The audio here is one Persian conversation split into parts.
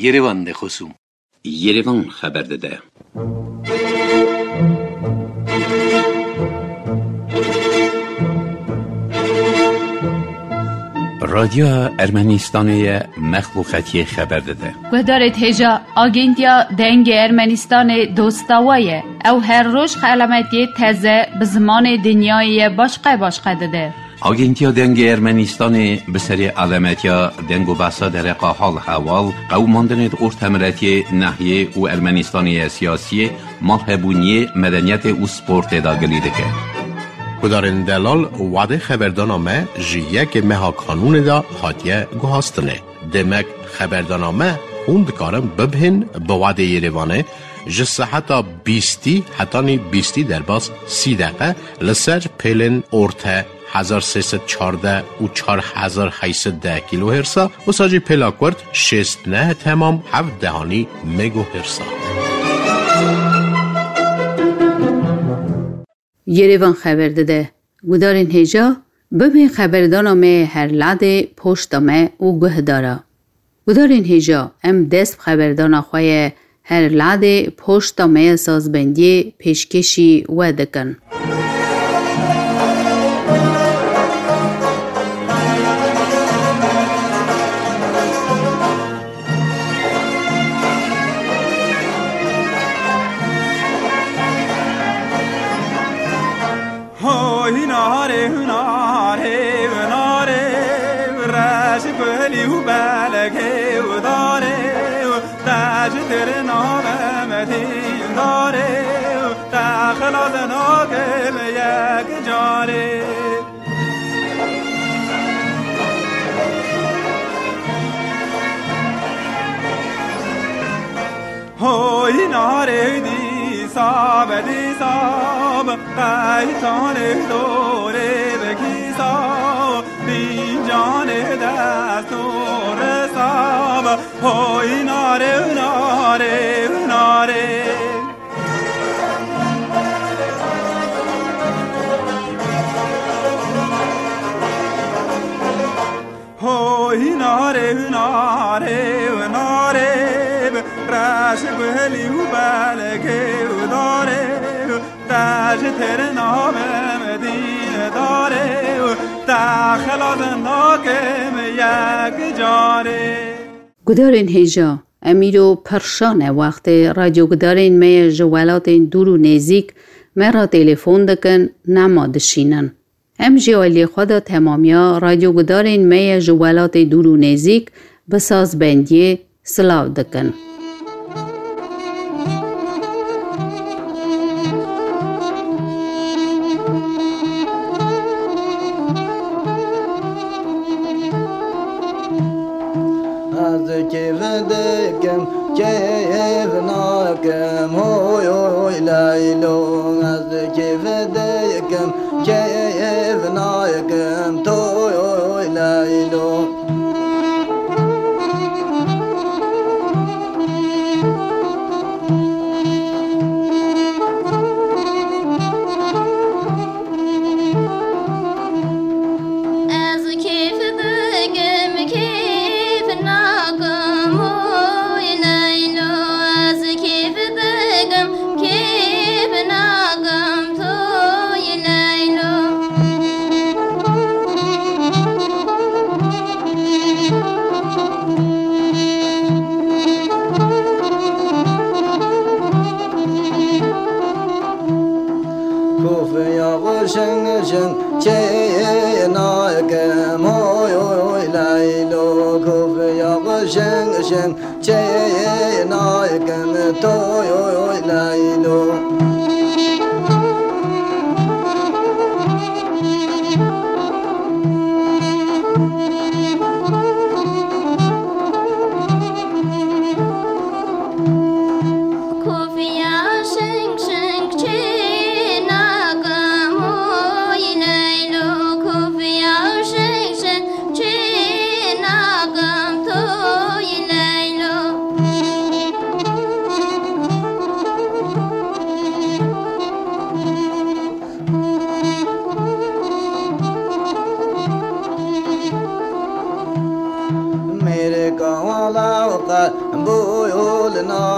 Yerevan de خصوم Yerevan خبر داده. رادیو ارمنستان مخلوقاتی خبر داده. گدارت هجا آگنتیا دنگ ارمنستان دوستاویه او هر روز علامتی تازه به زمان دنیای باشقه داده. آگنتیا دنگ ارمنستان به سری علامتیا دنگ و بحثا در حال حوال قوماندن ارتمرتی ناحیه و ارمنستانی سیاسی مالهبونی مدنیت و سپورت داگلی دکه. کدارن دلال وعده خبردانامه جیه که مها قانون دا حاتیه گوهاستنه. دمک خبردانامه خوند کارم ببهن به وعده یریوانه جسه حتی 20 در باز 30 دقیقه لسر پیلن ارته 1314 و 4810 کیلو هرسا و ساجی پیلاکورد 69 تمام 7 دهانی مگو هرسا. یریوان خبر داده. گدارین هجا ببین خبردانامه هر لعده پشتامه او گهدارا. گدارین هجا دست خبردانا خواه هر لعده پشتامه سازبندی پیشکشی و دکن. Hoy nare di sab qaitane dore bekisa di jane dastur sab hoy nare hoy nare راش بهلی و بالگه و داره تاج تر نام مدینه داره و داخل از ناکم یک جاره. گدارین هجا امیرو پرشان وقت رادیو گدارین می جوالات دور و نزدیک مرا تلفن دکن نمادشینن. جوالی خدا تمامیا رادیو گدارین می جوالات دور و نزدیک بساز بندی سلاو دکن.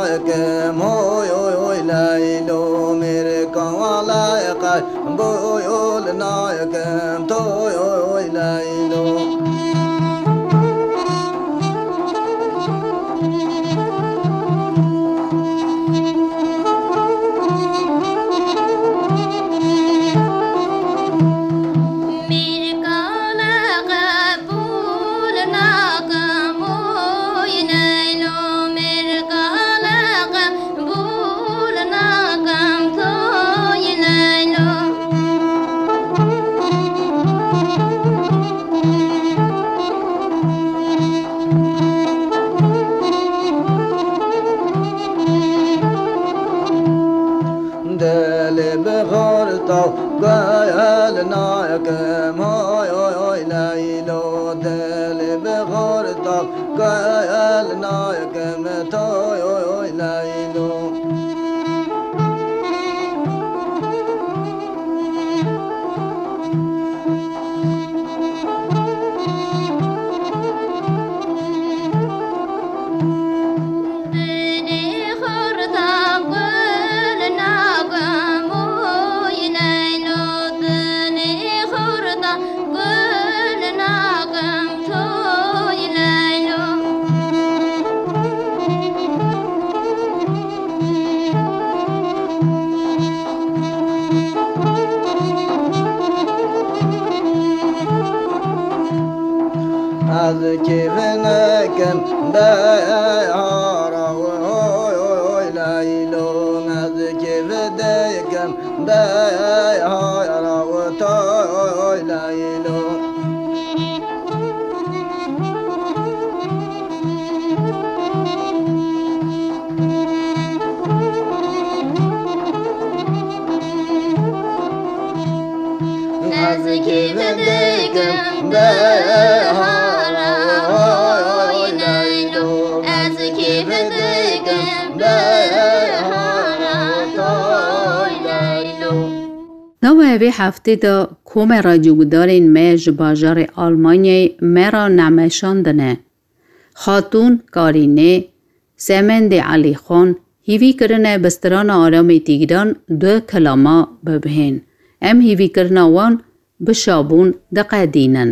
نايكم هوي هوي ليلو ميركان ولايقاي بويول نايكم توي هوي ليلو قال نايكم هوي هوي ليلو دل بغرطة قال نايكم توي هوي ليلو از کیفنکم دهارا هوی هوی لیلو از کیفدکم دهارا توی لیلو از کیفدکم دهارا نوه هفته دا کوم رادیوگدارین میج باجار آلمانی مرا نمشاندنه. خاتون کارینه سمند علی خان هیوی کرنه بستران آرام تیگران دو کلاما ببهن. ام هیوی کرنه وان بشابون دقیدینن.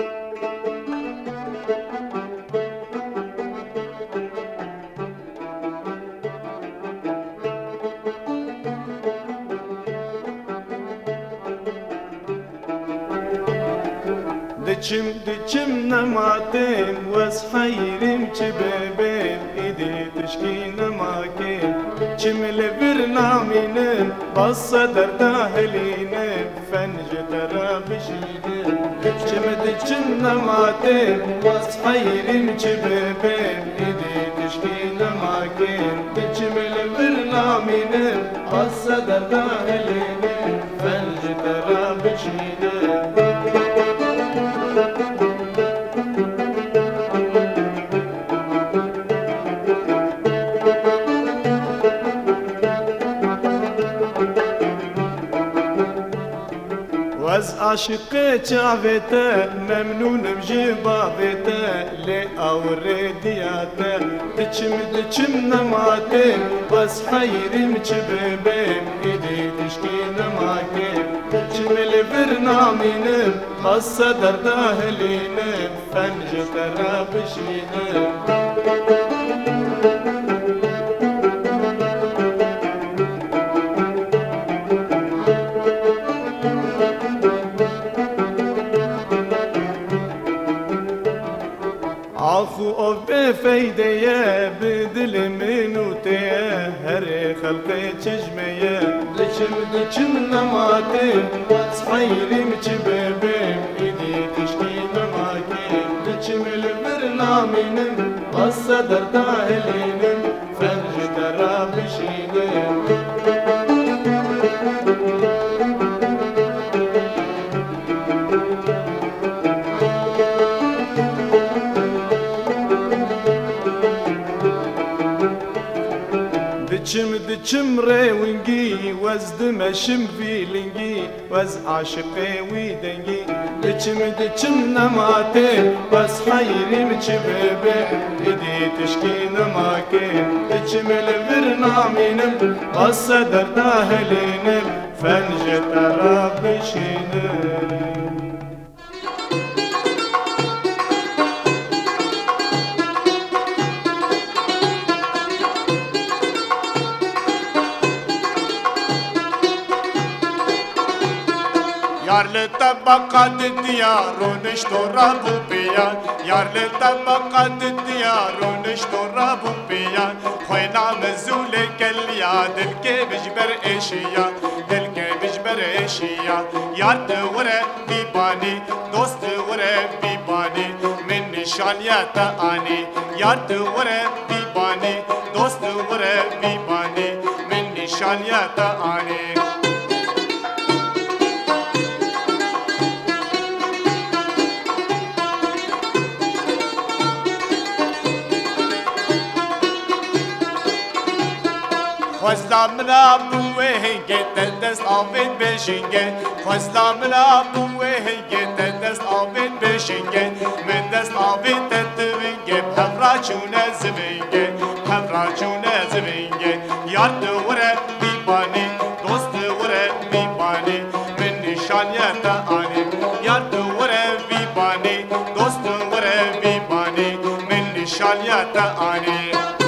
دچم نماتم واس حيرم چببم ايدي تشكي نماكم چم لبرنامين بس در داهلين فنج ترابشين دچم نماتم واس حيرم چببم ايدي تشكي نماكم چم لبرنامين بس در داهلين فنج ترابشين از عاشق چاوته ممنون بجبابته لی آوره دیاته دچم نماتم بس حیرم چببم ایدی تشکی نماکم دچم لبرنامینم خاصه در داهلینم فنج ترابشینم عفو او بفيديه بدل منوتيه هر خلقي چشميه دچم نماتي صحيري مچببم ايدي تشكي نماكي دچم البرنامينم قصدر داهلينم فرج ترابشينم دچم ريونجي وز دمشم فيلنجي وز عاشقي ويدنجي دچم دچم نماته بس حیریم چه ببه ایدی تشکی نماکه دچم لبرنامینم بس در داهلینم فنج ترا بشینم یار لطبقات الديار ونشترى بوبيا یار لطبقات الديار ونشترى بوبيا خوينا مزول كليا دلك بجبر ايشيا دلك بجبر ايشيا یار دوره بيباني دوست دوره بيباني من نشان يا تاني یار دوره بيباني دوست دوره بيباني من نشان يا تاني خوزلا منا بوه هنگه دست آفید بشینگه خوزلا منا بوه هنگه دست آفید بشینگه من دست آفید تدوینگه پفرا چونه زمینگه پفرا چونه زمینگه یار دوره بیبانی دوست دوره بیبانی من نشانیت آنی یار دوره بیبانی دوست دوره بیبانی من نشانیت آنی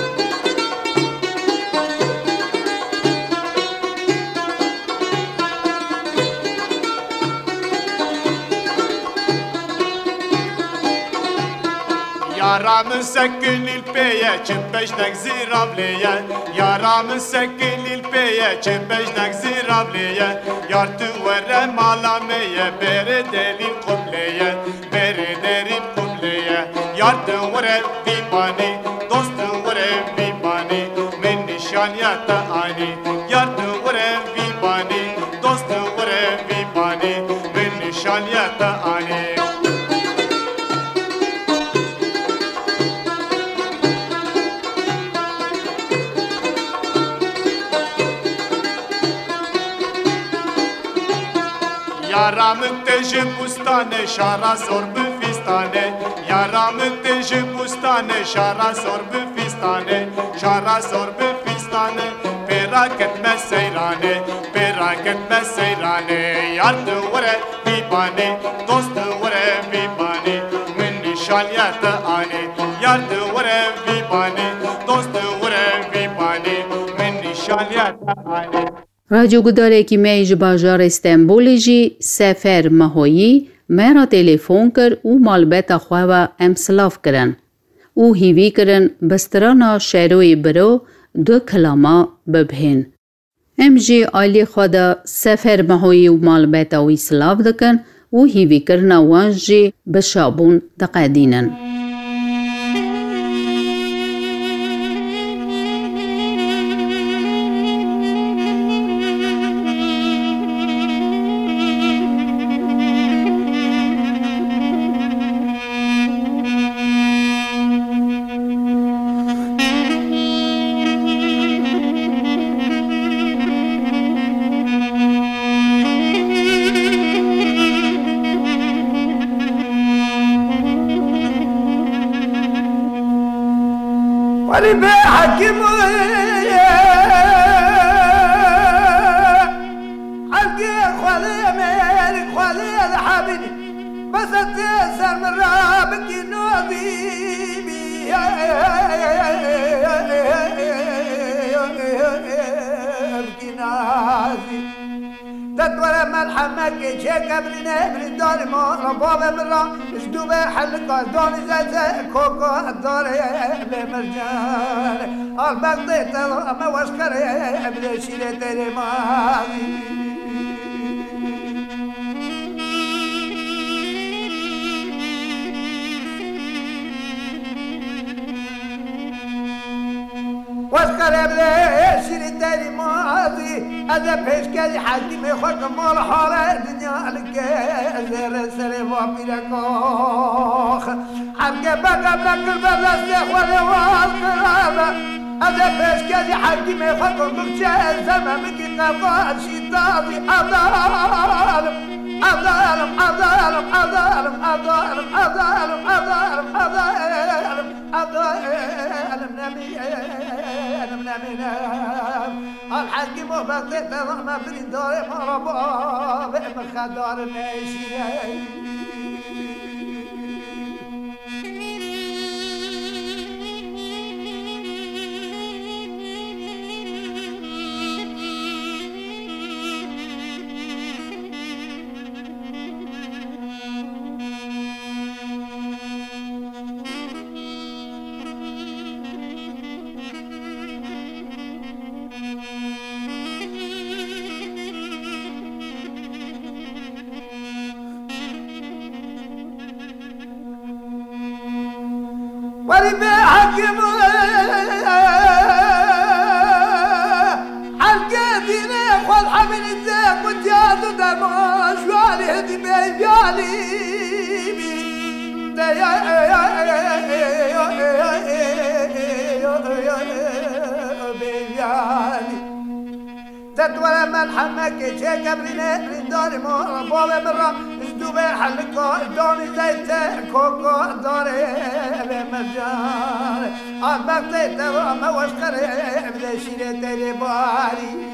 يارا من سكن البيا جنبجنك زيرابليا يارا من سكن البيا جنبجنك زيرابليا يار تورا مالاميا بردالي القبليا بردالي القبليا يار تورا بيباني دوست تورا بيباني من نشان يا تاني يار تورا بيباني دوست تورا بيباني من نشان يا تاني یارا من تجی بستانه شارا زور بفیستانه یارا من تجی بستانه شارا زور بفیستانه شارا زور بفیستانه پیراکت مسیرانه پیراکت مسیرانه یار دوره بیبانه دوست دوره بیبانه من نشانیت آنه یار دوره بیبانه دوست دوره بیبانه من نشانیت آنه راجوگدارێکی مێ ji bajarê Stenbolê jî Sefer Mehoyî me ra telefon kir û malbeta xwe ve em silav kirin û hîvî kirin bi strana şeroyê biro du kilama bibihên. Em jî ailê xwe de Sefer Mehoyî û malbeta wî silav dikin û hîvîkirina wan jî bi şabûn diqedînin. ولی به حکیم حلقی خوالی میری خوالی حبیبی بس تسر من را بکی نوبی بکی نازی تدور ملحمك شيك ابن ابن دار ما باب مرا اشدوب حلقة دون زي كوكو الدار بمرجان البغض ما وشكر ابن شيلة الماضي واشكر ابن شيلة الماضي هذا بيشكالي حاكم يخرج مال حارة الدنيا لك زر سلام وبيلك حركة بقى بلك البلد ولا والقرابة هذا بيشكالي حاكم يخرج بمشي زمان مكي قفا شيطاني أضال أظالم أظالم أظالم أظالم أظالم أظالم أظالم أظالم نمي الحكيم وبطيت ضعنا في الدار مربا بمخدار الناشي ولي حكم حلقاتنا خذ حمل الزاق وجاد دمع شوالي هدي بيالي تتولى من حمك شيء قبلنا للدار مورا بوبي مرة ازدوبي حلقو دوني زيت كوكو داري بمجال أبقى زيت ما وشكري بدا شيري تيري باري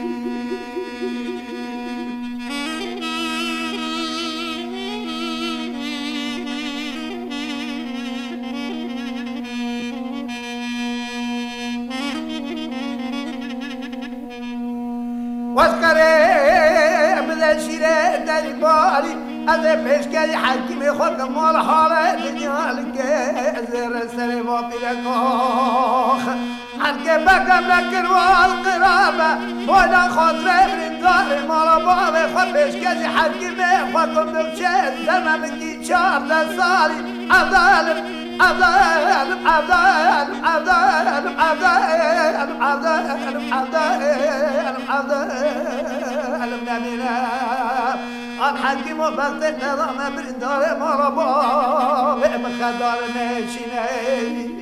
واسكري بدا شيري تيري باري هذا فيش كان حكيم خلق مال حالة الدنيا الجزر السلام وبلكوخ حكي بقى لكن والقرابة ولا خاطر من الدار مال بابا خد فيش كان حكيم خلق بمشي زمان بدي شهر لصاري أظالم أظالم أظالم أظالم أظالم أظالم أظالم أظالم نبينا الحكيم وبطيت ضعنا بالدار مربا بمخدار ناشيني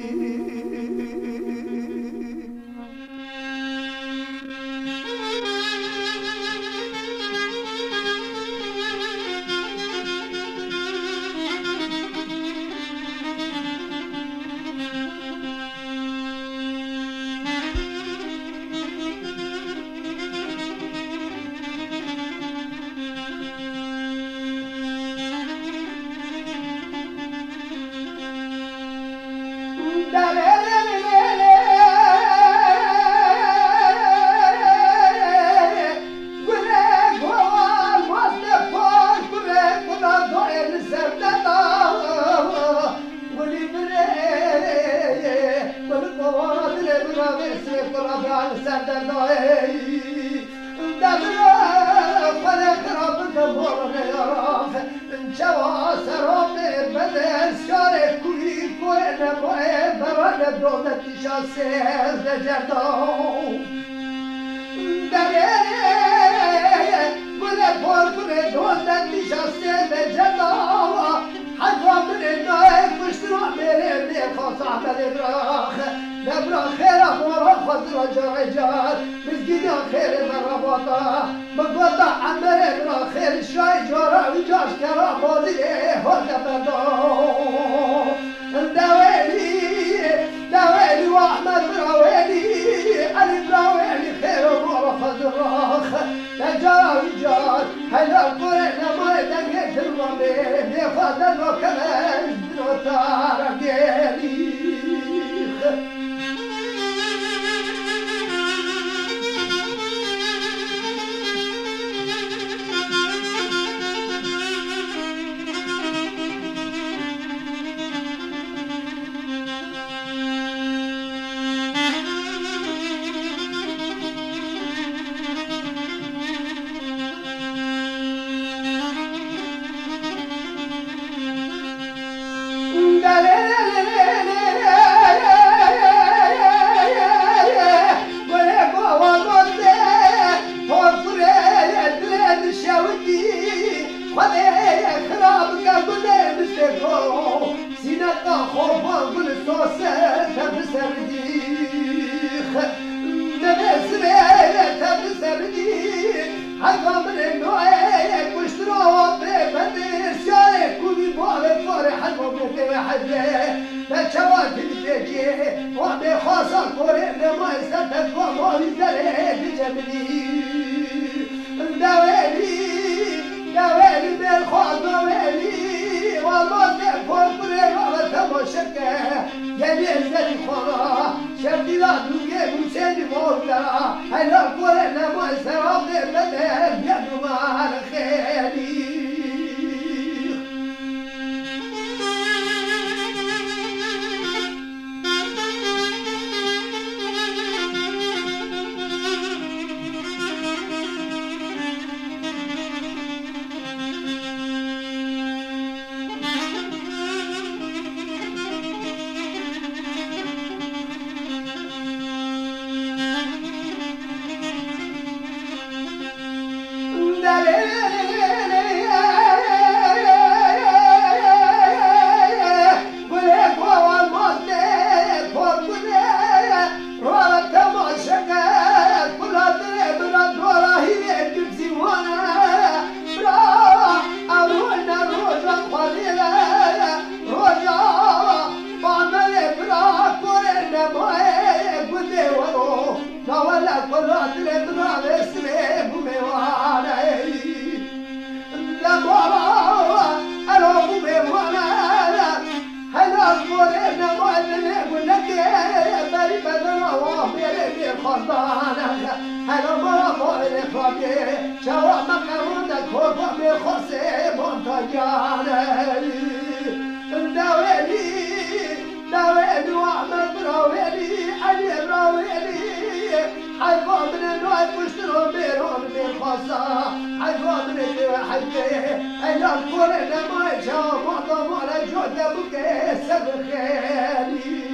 أصبر نموذج يقول لك بري بدنا وامير خضانك هلا ما فوق فوقي شوا مكانك فوق بخصي منتجانا داويلي داويلي وعمل براويلي علي براويلي حيفا من النوع بشتروا بيرهم بالخاصة حيفا من الحيفا أنا الكورة ما يشاو معظم على جودة بكيسة بخيالي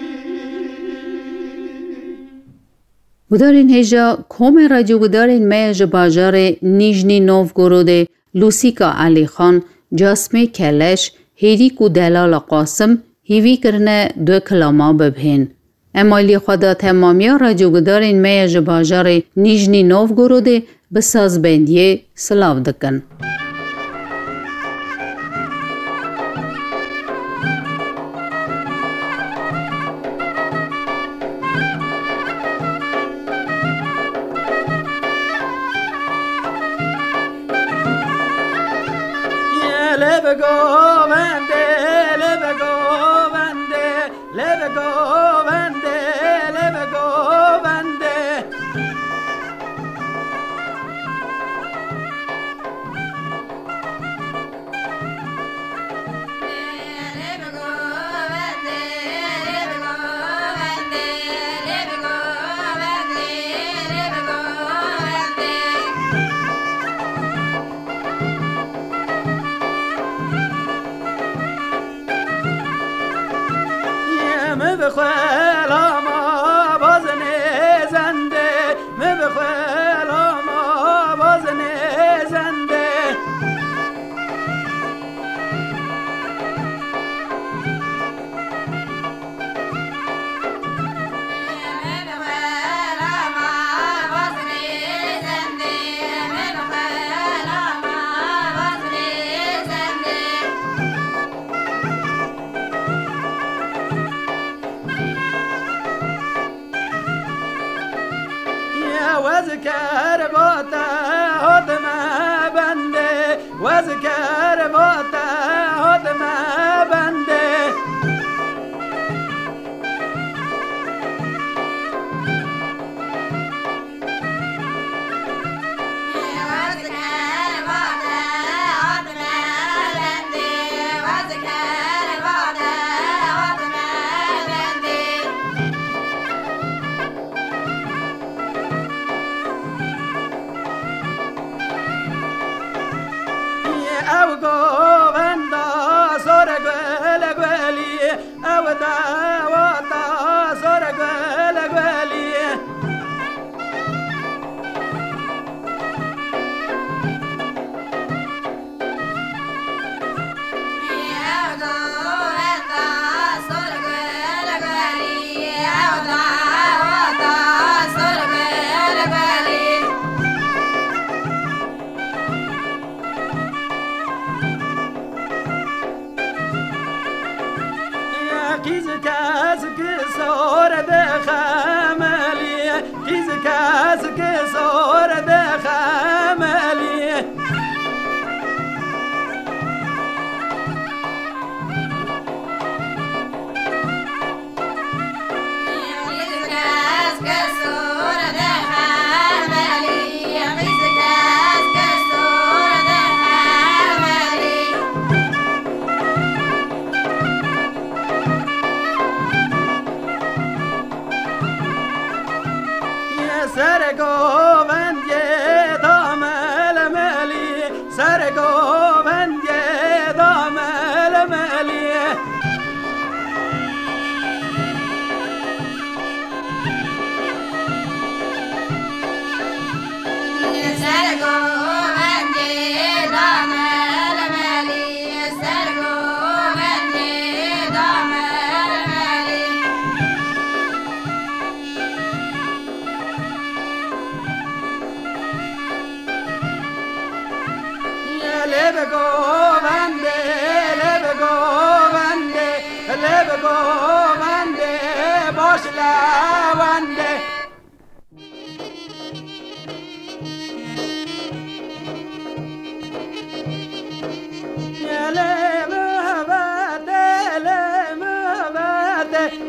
بدارین هجا کوم رادیو گدارین میج باجار نیژنی نوفگورود لوسیکا علی خان جاسمی کلش هیری کو دلال قاسم هیوی کرنه دو کلاما ببهن. امالی خدا تمامیا رادیو گدارین میج باجار نیژنی نوفگورود بساز بندیه سلاو دکن.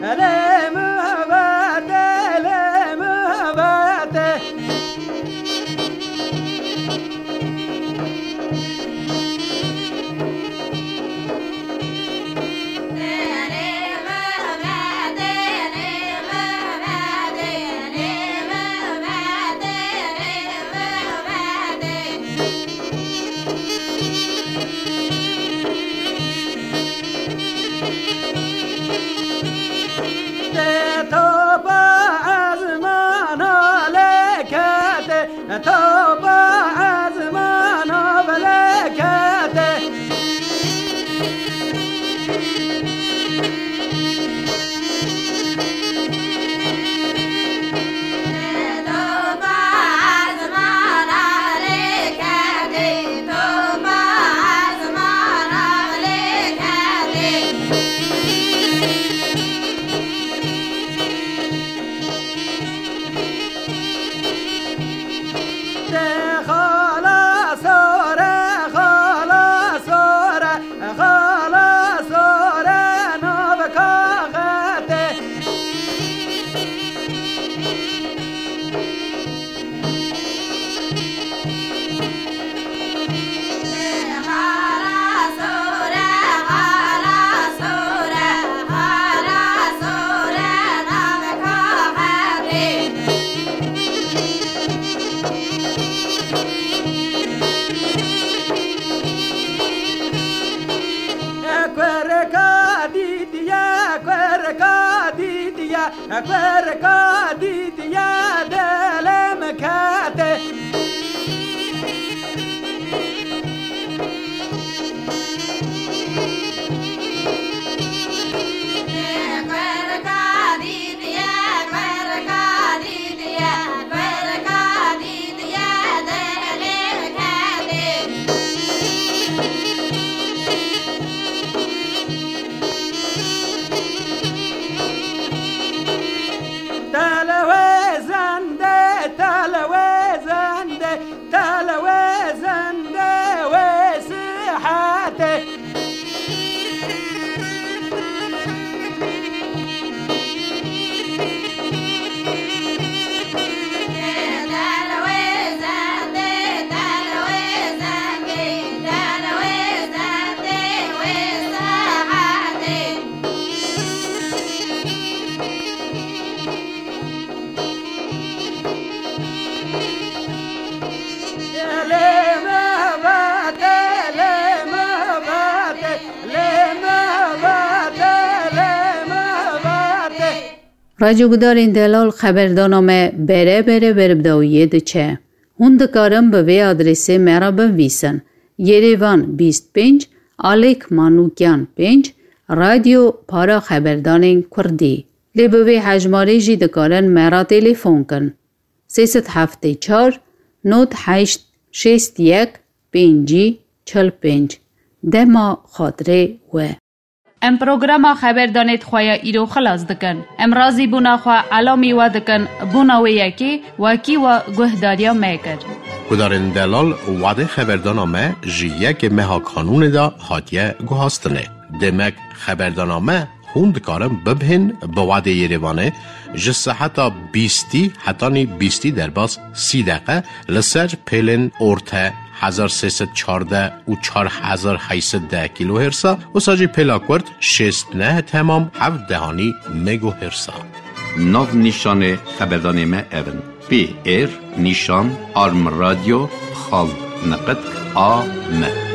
رادیوگدارین دلال خبردارنامه بره بدایه دچه. هندکارم به وی آدرس مرا بنویسن. یریوان 25 آلیک مانوکیان 5 رادیو پارا خبردارین کردی. لی به وی حجماری جی دکارن مرا تلیفون کن. 374 98 61 5 45 دما خاطره و ام پروگرام خبر دانید خواه ایرو خلاص دکن. ام رازی بونا خواه علامی و دکن بونا و یکی وکی و گهداریا میکر. گدارن دلال وعده خبردانامه جیه که مها کانون دا حاتیه گوهاستنه. دمک خبردانامه هندکارم ببهن به وعده یریوانه جسه حتی 20 حتی 20 در باز 30 دقیقه لسر پیلن ارته 1314 و 4810 کیلو هرسا و ساجی پلاکورد 69 تمام 7 دهانی مگو هرسا. ناو نیشان خبردانامه اون پی ایر نیشان آرم رادیو خال نقد آم